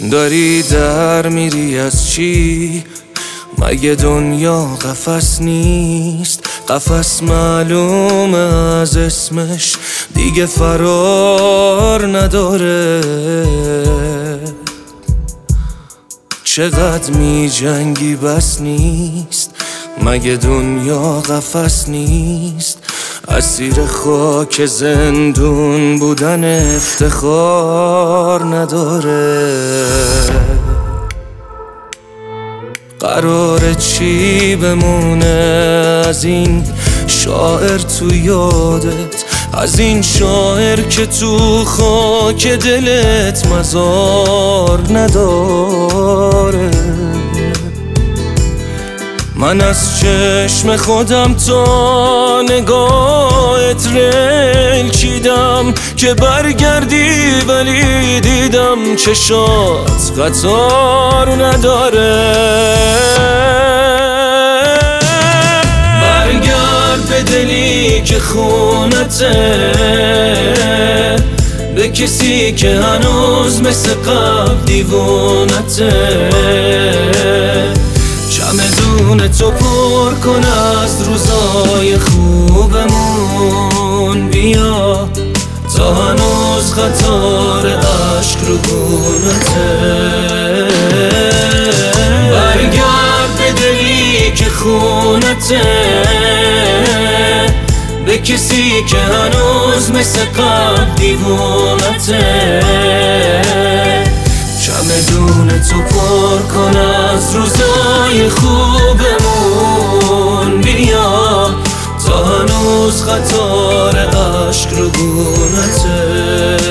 داری در میری از چی؟ مگه دنیا قفس نیست؟ قفس معلومه از اسمش دیگه فرار نداره. چقدر می جنگی بس نیست؟ مگه دنیا قفس نیست؟ اسیر خاک زندون بودن افتخار نداره. قراره چی بمونه از این شاعر تو یادت؟ از این شاعر که تو خاک دلت مزار نداره. من از چشم خودم تا نگاهت ریل چیدم که برگردی، ولی دیدم چشات قطار نداره. برگرد به دلی که خونته، به کسی که هنوز مثل قبل دیوونته. چمدون تو پر کن از روزای خوبمون، بیا تا هنوز قطار عشق رو گونته. برگرد به دلی که خونته، به کسی که هنوز مثل قبل دیوونته. چمدون تو پر کن از روزای خوبمون، بیا تا هنوز قطار عشق رو گونته.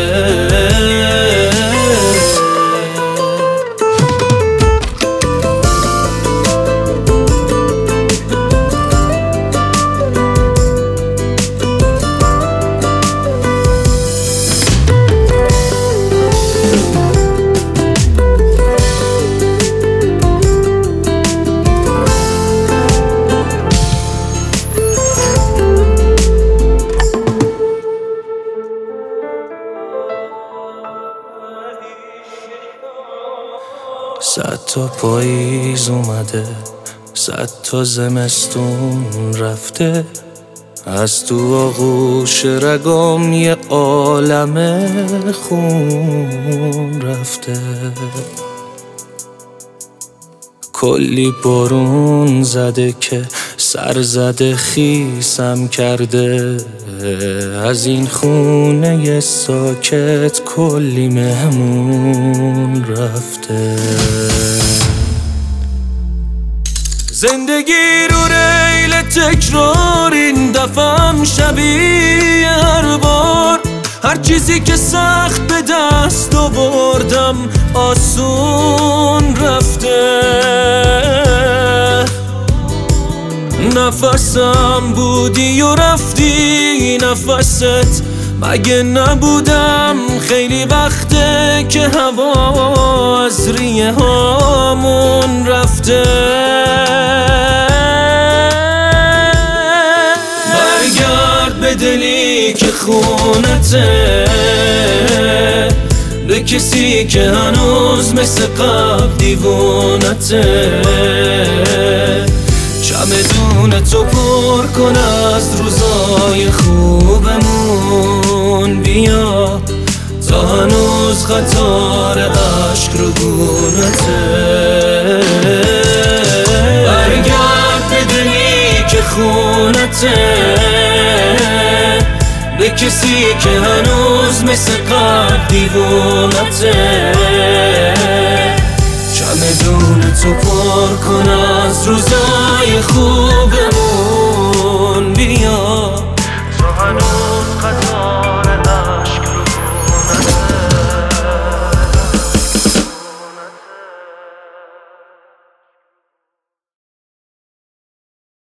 صد تا پاییز اومده، صد تا زمستون رفته، از تو آغوش رگام یه عالم خون رفته. کلی بارون زده که سر زده خیسم کرده، از این خونه ساکت کلی مهمون رفته. زندگی رو ریل تکرار، این دفعم شبیه هر بار. هر چیزی که سخت به دست آوردم آسون رفته. نفسم بودی و رفتی نفست، مگه نبودم خیلی وقته که هوا از ریه هامون رفته. برگرد به دلی که خونته، به کسی که هنوز مثل قبل دیوونته. چمدون تو پر کن از روزای خوبمون، بیا تا هنوز قطار عشق رو گونته. برگرد به دلی که خونته، به کسی که هنوز مثل قبل دیوونته. چمدون تو پر کن از روزای خوب